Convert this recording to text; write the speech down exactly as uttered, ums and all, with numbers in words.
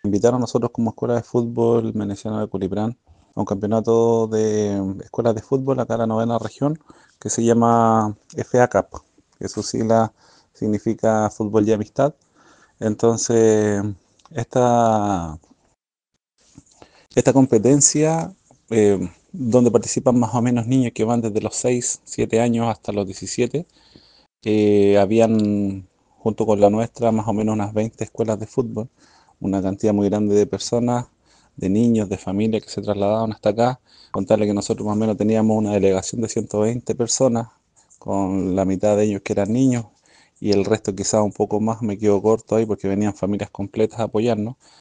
Invitaron a nosotros como escuela de fútbol Meneciano de Culiprán a un campeonato de escuelas de fútbol acá en la novena región que se llama F A Cup, que su sigla significa fútbol y amistad. Entonces, esta, esta competencia, eh, donde participan más o menos niños que van desde los seis siete años hasta los diecisiete, eh, habían, junto con la nuestra, más o menos unas veinte escuelas de fútbol, una cantidad muy grande de personas, de niños, de familias que se trasladaban hasta acá. Contarle que nosotros más o menos teníamos una delegación de ciento veinte personas, con la mitad de ellos que eran niños, y el resto quizás un poco más, me quedo corto ahí porque venían familias completas a apoyarnos.